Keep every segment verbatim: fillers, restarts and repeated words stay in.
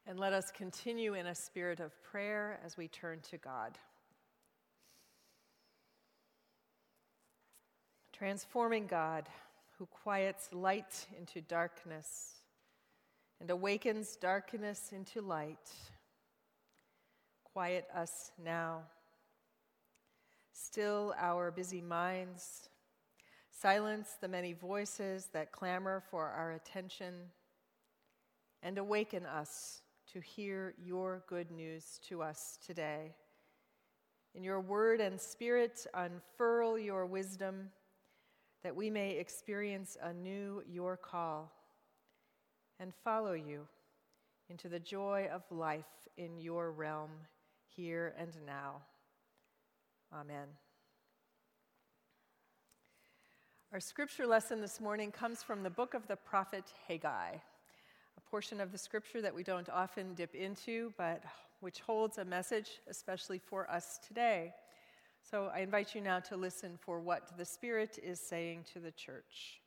And let us continue in a spirit of prayer as we turn to God. Transforming God, who quiets light into darkness and awakens darkness into light, quiet us now. Still our busy minds, silence the many voices that clamor for our attention, and awaken us to hear your good news to us today. In your word and spirit, unfurl your wisdom, that we may experience anew your call and follow you into the joy of life in your realm, here and now. Amen. Our scripture lesson this morning comes from the book of the prophet Haggai, a portion of the scripture that we don't often dip into, but which holds a message especially for us today. So I invite you now to listen for what the Spirit is saying to the church.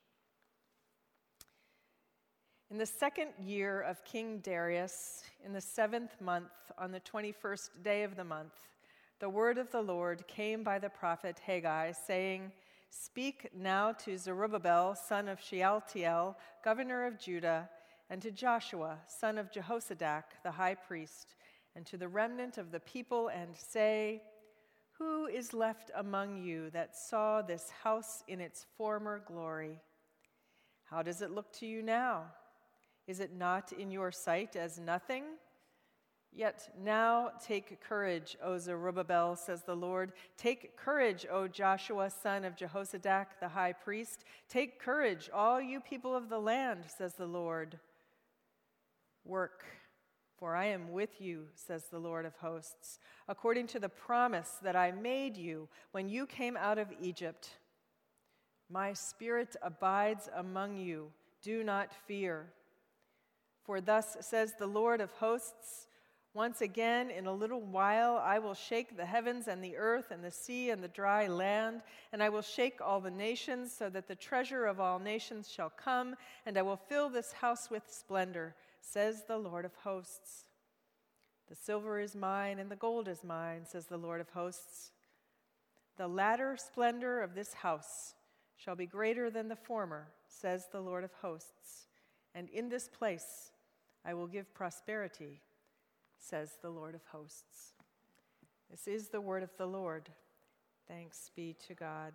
In the second year of King Darius, in the seventh month, on the twenty-first day of the month, the word of the Lord came by the prophet Haggai, saying, "Speak now to Zerubbabel, son of Shealtiel, governor of Judah, and to Joshua, son of Jehozadak, the high priest, and to the remnant of the people, and say, who is left among you that saw this house in its former glory? How does it look to you now? Is it not in your sight as nothing? Yet now take courage, O Zerubbabel, says the Lord. Take courage, O Joshua, son of Jehozadak, the high priest. Take courage, all you people of the land, says the Lord. Work, for I am with you, says the Lord of hosts, according to the promise that I made you when you came out of Egypt. My spirit abides among you. Do not fear. For thus says the Lord of hosts, once again, in a little while, I will shake the heavens and the earth and the sea and the dry land, and I will shake all the nations so that the treasure of all nations shall come, and I will fill this house with splendor, says the Lord of hosts. The silver is mine and the gold is mine, says the Lord of hosts. The latter splendor of this house shall be greater than the former, says the Lord of hosts. And in this place I will give prosperity, says the Lord of hosts. This is the word of the Lord. Thanks be to God.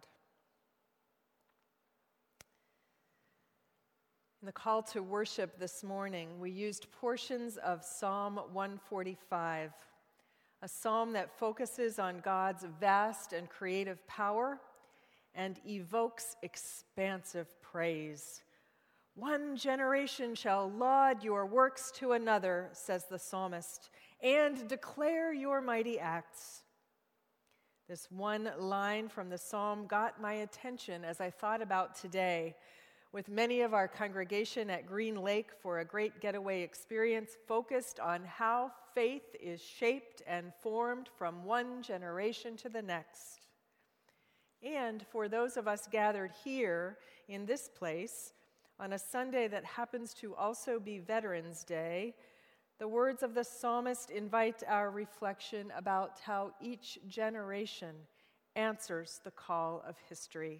In the call to worship this morning, we used portions of Psalm one forty-five, a psalm that focuses on God's vast and creative power and evokes expansive praise. One generation shall laud your works to another, says the psalmist, and declare your mighty acts. This one line from the psalm got my attention as I thought about today, with many of our congregation at Green Lake for a great getaway experience focused on how faith is shaped and formed from one generation to the next. And for those of us gathered here in this place, on a Sunday that happens to also be Veterans Day, the words of the psalmist invite our reflection about how each generation answers the call of history.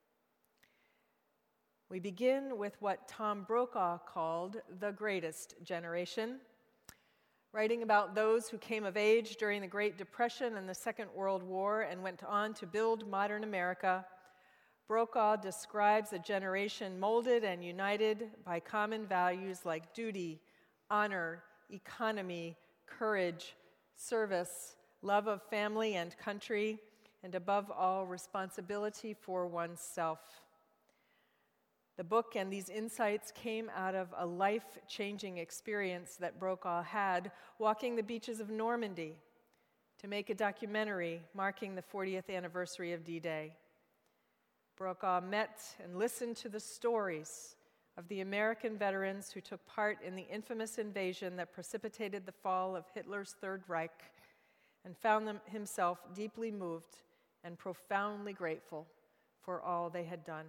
We begin with what Tom Brokaw called the greatest generation, writing about those who came of age during the Great Depression and the Second World War and went on to build modern America. Brokaw describes a generation molded and united by common values like duty, honor, economy, courage, service, love of family and country, and above all, responsibility for oneself. The book and these insights came out of a life-changing experience that Brokaw had walking the beaches of Normandy to make a documentary marking the fortieth anniversary of D-Day. Brokaw met and listened to the stories of the American veterans who took part in the infamous invasion that precipitated the fall of Hitler's Third Reich, and found them, himself deeply moved and profoundly grateful for all they had done.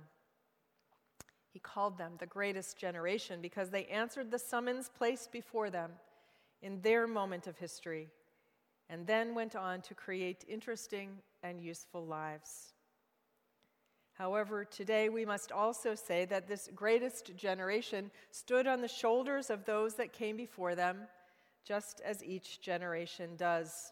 He called them the greatest generation because they answered the summons placed before them in their moment of history, and then went on to create interesting and useful lives. However, today we must also say that this greatest generation stood on the shoulders of those that came before them, just as each generation does.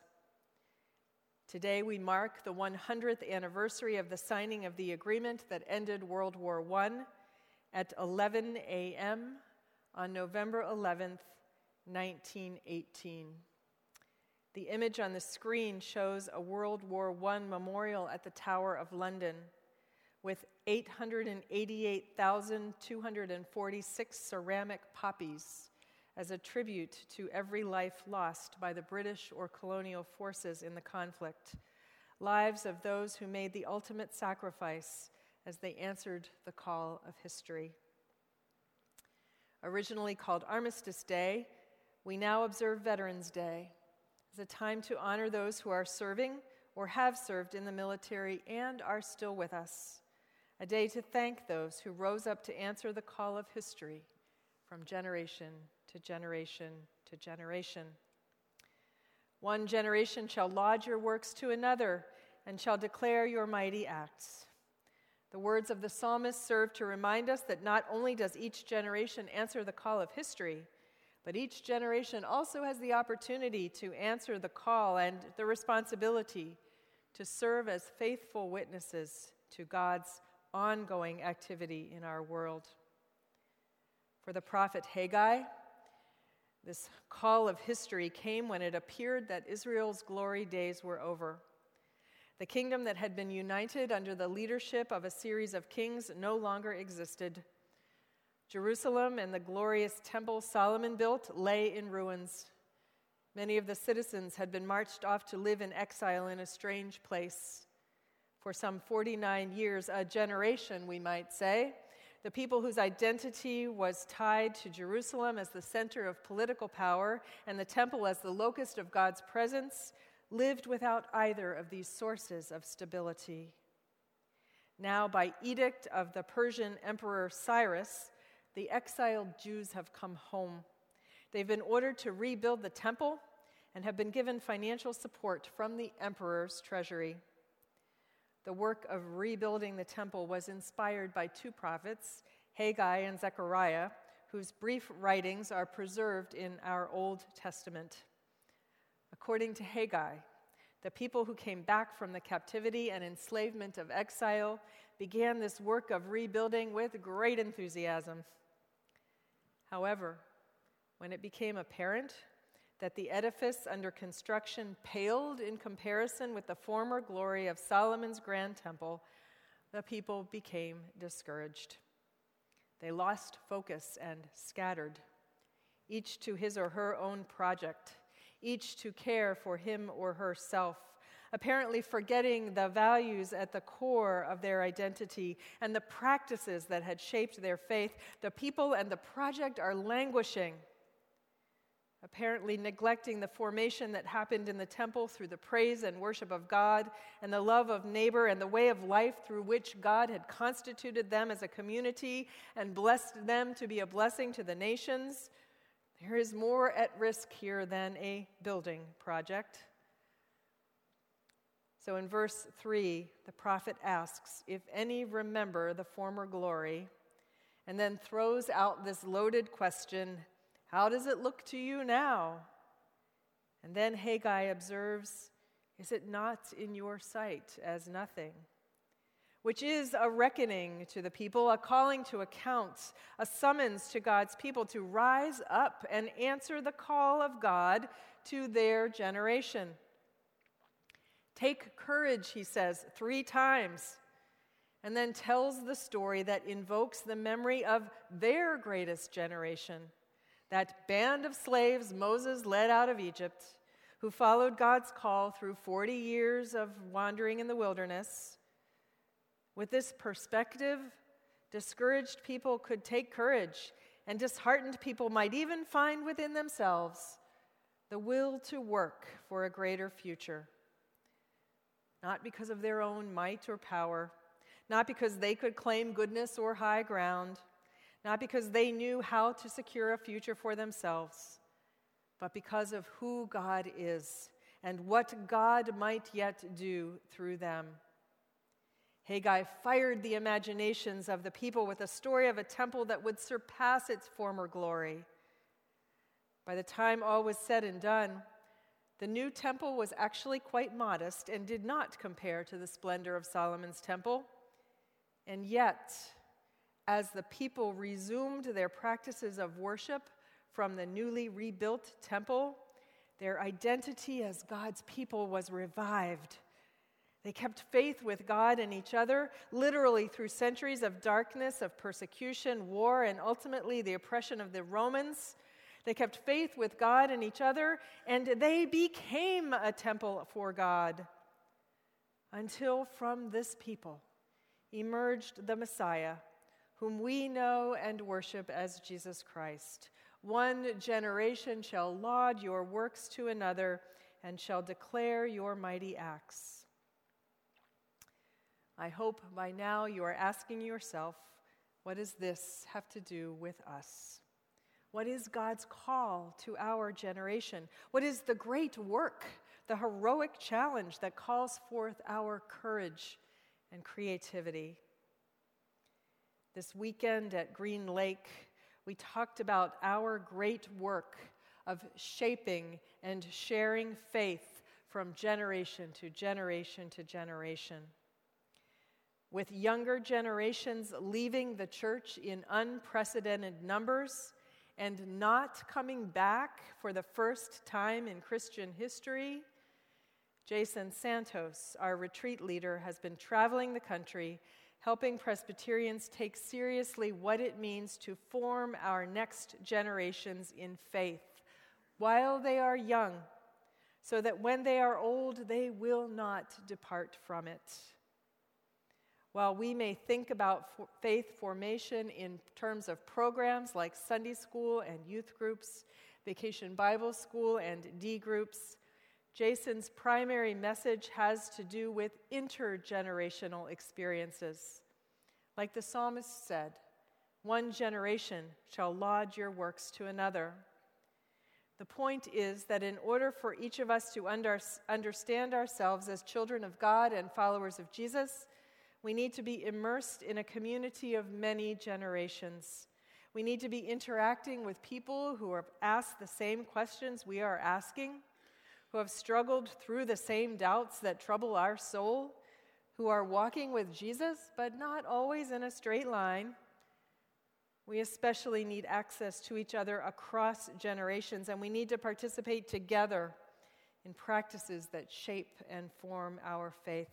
Today we mark the one hundredth anniversary of the signing of the agreement that ended World War One at eleven a.m. on November eleventh, nineteen eighteen. The image on the screen shows a World War One memorial at the Tower of London with eight hundred eighty-eight thousand two hundred forty-six ceramic poppies as a tribute to every life lost by the British or colonial forces in the conflict, lives of those who made the ultimate sacrifice as they answered the call of history. Originally called Armistice Day, we now observe Veterans Day as a time to honor those who are serving or have served in the military and are still with us, a day to thank those who rose up to answer the call of history from generation to generation to generation. One generation shall laud your works to another and shall declare your mighty acts. The words of the psalmist serve to remind us that not only does each generation answer the call of history, but each generation also has the opportunity to answer the call and the responsibility to serve as faithful witnesses to God's ongoing activity in our world. For the prophet Haggai, this call of history came when it appeared that Israel's glory days were over. The kingdom that had been united under the leadership of a series of kings no longer existed. Jerusalem and the glorious temple Solomon built lay in ruins. Many of the citizens had been marched off to live in exile in a strange place. For some forty-nine years, a generation, we might say, the people whose identity was tied to Jerusalem as the center of political power and the temple as the locus of God's presence lived without either of these sources of stability. Now, by edict of the Persian Emperor Cyrus, the exiled Jews have come home. They've been ordered to rebuild the temple and have been given financial support from the emperor's treasury. The work of rebuilding the temple was inspired by two prophets, Haggai and Zechariah, whose brief writings are preserved in our Old Testament. According to Haggai, the people who came back from the captivity and enslavement of exile began this work of rebuilding with great enthusiasm. However, when it became apparent that the edifice under construction paled in comparison with the former glory of Solomon's grand temple, the people became discouraged. They lost focus and scattered, each to his or her own project, each to care for him or herself, apparently forgetting the values at the core of their identity and the practices that had shaped their faith. The people and the project are languishing, apparently neglecting the formation that happened in the temple through the praise and worship of God and the love of neighbor and the way of life through which God had constituted them as a community and blessed them to be a blessing to the nations. There is more at risk here than a building project. So in verse three, the prophet asks if any remember the former glory, and then throws out this loaded question, how does it look to you now? And then Haggai observes, is it not in your sight as nothing? Which is a reckoning to the people, a calling to account, a summons to God's people to rise up and answer the call of God to their generation. Take courage, he says, three times, and then tells the story that invokes the memory of their greatest generation, that band of slaves Moses led out of Egypt, who followed God's call through forty years of wandering in the wilderness. With this perspective, discouraged people could take courage, and disheartened people might even find within themselves the will to work for a greater future. Not because of their own might or power, not because they could claim goodness or high ground, not because they knew how to secure a future for themselves, but because of who God is and what God might yet do through them. Haggai fired the imaginations of the people with a story of a temple that would surpass its former glory. By the time all was said and done, the new temple was actually quite modest and did not compare to the splendor of Solomon's temple. And yet, as the people resumed their practices of worship from the newly rebuilt temple, their identity as God's people was revived. They kept faith with God and each other, literally through centuries of darkness, of persecution, war, and ultimately the oppression of the Romans. They kept faith with God and each other, and they became a temple for God, until from this people emerged the Messiah, whom we know and worship as Jesus Christ. One generation shall laud your works to another and shall declare your mighty acts. I hope by now you are asking yourself, what does this have to do with us? What is God's call to our generation? What is the great work, the heroic challenge that calls forth our courage and creativity? This weekend at Green Lake, we talked about our great work of shaping and sharing faith from generation to generation to generation. With younger generations leaving the church in unprecedented numbers and not coming back for the first time in Christian history, Jason Santos, our retreat leader, has been traveling the country, helping Presbyterians take seriously what it means to form our next generations in faith while they are young, so that when they are old, they will not depart from it. While we may think about faith formation in terms of programs like Sunday school and youth groups, Vacation Bible School and D groups, Jason's primary message has to do with intergenerational experiences. Like the psalmist said, one generation shall laud your works to another. The point is that in order for each of us to under, understand ourselves as children of God and followers of Jesus, we need to be immersed in a community of many generations. We need to be interacting with people who have asked the same questions we are asking, who have struggled through the same doubts that trouble our soul, who are walking with Jesus, but not always in a straight line. We especially need access to each other across generations, and we need to participate together in practices that shape and form our faith.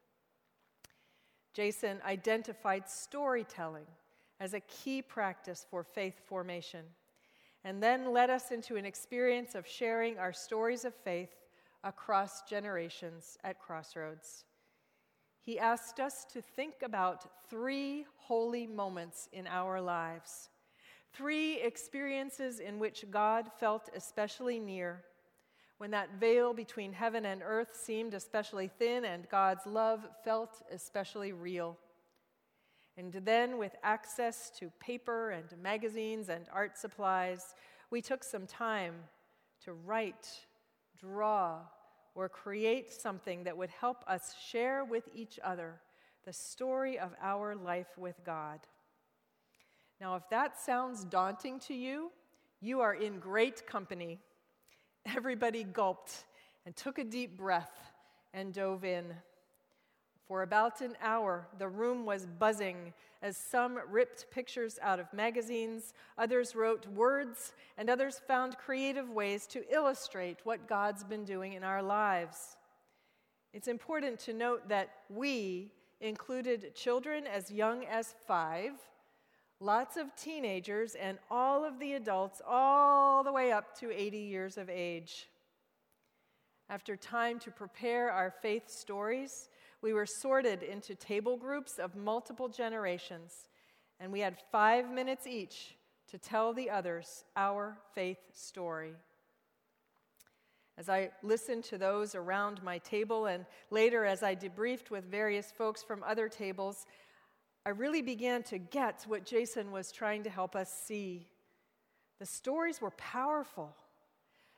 Jason identified storytelling as a key practice for faith formation, and then led us into an experience of sharing our stories of faith across generations at Crossroads. He asked us to think about three holy moments in our lives, three experiences in which God felt especially near, when that veil between heaven and earth seemed especially thin and God's love felt especially real. And then, with access to paper and magazines and art supplies, we took some time to write, draw, or create something that would help us share with each other the story of our life with God. Now, if that sounds daunting to you, you are in great company. Everybody gulped and took a deep breath and dove in. For about an hour, the room was buzzing as some ripped pictures out of magazines, others wrote words, and others found creative ways to illustrate what God's been doing in our lives. It's important to note that we included children as young as five, lots of teenagers, and all of the adults all the way up to eighty years of age. After time to prepare our faith stories, we were sorted into table groups of multiple generations, and we had five minutes each to tell the others our faith story. As I listened to those around my table, and later as I debriefed with various folks from other tables, I really began to get what Jason was trying to help us see. The stories were powerful.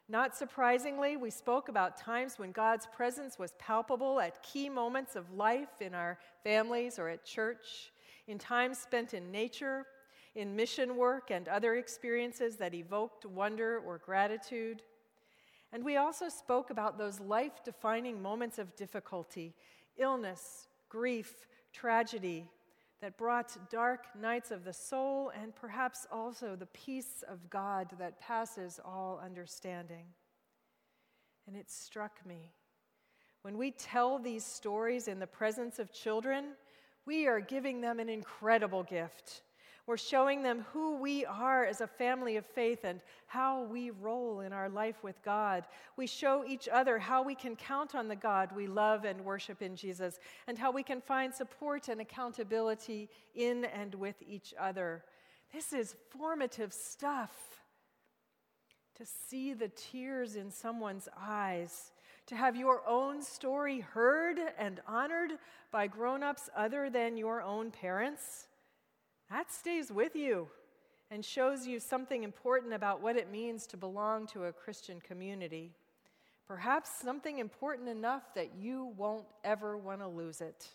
Not surprisingly, we spoke about times when God's presence was palpable at key moments of life in our families or at church, in times spent in nature, in mission work and other experiences that evoked wonder or gratitude. And we also spoke about those life-defining moments of difficulty, illness, grief, tragedy, that brought dark nights of the soul and perhaps also the peace of God that passes all understanding. And it struck me, when we tell these stories in the presence of children, we are giving them an incredible gift. We're showing them who we are as a family of faith and how we roll in our life with God. We show each other how we can count on the God we love and worship in Jesus, and how we can find support and accountability in and with each other. This is formative stuff. To see the tears in someone's eyes, to have your own story heard and honored by grown-ups other than your own parents, that stays with you and shows you something important about what it means to belong to a Christian community. Perhaps something important enough that you won't ever want to lose it.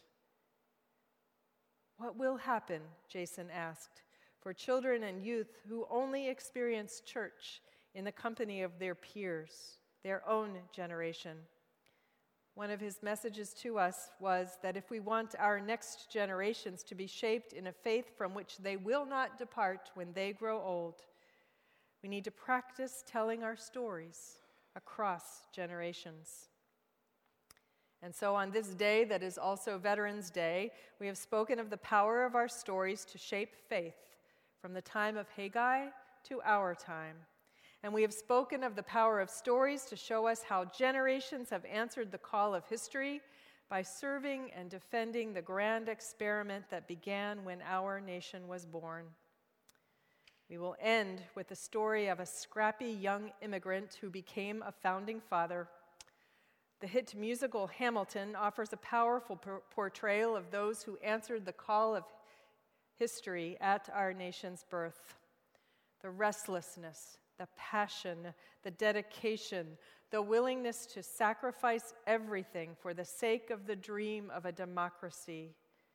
What will happen, Jason asked, for children and youth who only experience church in the company of their peers, their own generation? One of his messages to us was that if we want our next generations to be shaped in a faith from which they will not depart when they grow old, we need to practice telling our stories across generations. And so on this day that is also Veterans Day, we have spoken of the power of our stories to shape faith from the time of Haggai to our time. And we have spoken of the power of stories to show us how generations have answered the call of history by serving and defending the grand experiment that began when our nation was born. We will end with the story of a scrappy young immigrant who became a founding father. The hit musical Hamilton offers a powerful por- portrayal of those who answered the call of history at our nation's birth. The restlessness, the passion, the dedication, the willingness to sacrifice everything for the sake of the dream of a democracy,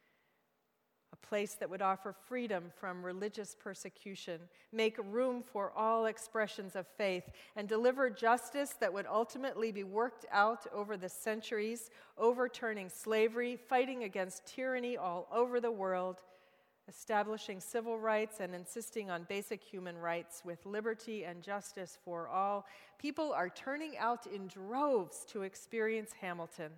a place that would offer freedom from religious persecution, make room for all expressions of faith, and deliver justice that would ultimately be worked out over the centuries, overturning slavery, fighting against tyranny all over the world, establishing civil rights and insisting on basic human rights with liberty and justice for all. People are turning out in droves to experience Hamilton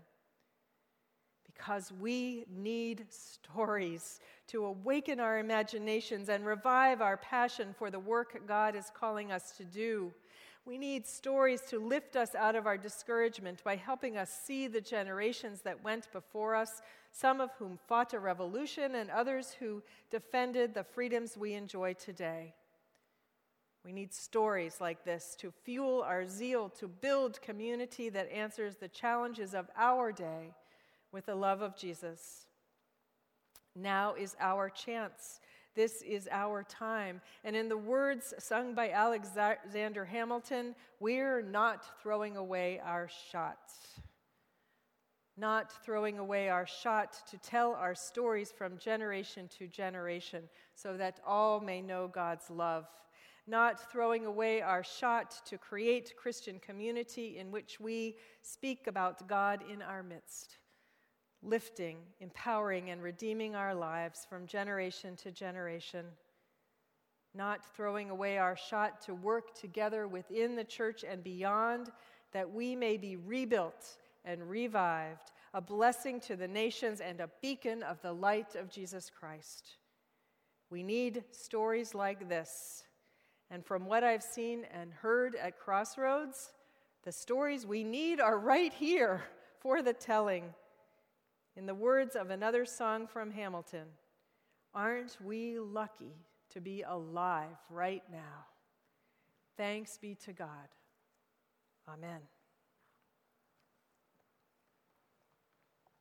because we need stories to awaken our imaginations and revive our passion for the work God is calling us to do. We need stories to lift us out of our discouragement by helping us see the generations that went before us, some of whom fought a revolution and others who defended the freedoms we enjoy today. We need stories like this to fuel our zeal to build community that answers the challenges of our day with the love of Jesus. Now is our chance. This is our time. And in the words sung by Alexander Hamilton, we're not throwing away our shot. Not throwing away our shot to tell our stories from generation to generation so that all may know God's love. Not throwing away our shot to create Christian community in which we speak about God in our midst, lifting, empowering, and redeeming our lives from generation to generation. Not throwing away our shot to work together within the church and beyond, that we may be rebuilt and revived, a blessing to the nations and a beacon of the light of Jesus Christ. We need stories like this. And from what I've seen and heard at Crossroads, the stories we need are right here for the telling. In the words of another song from Hamilton, aren't we lucky to be alive right now? Thanks be to God. Amen.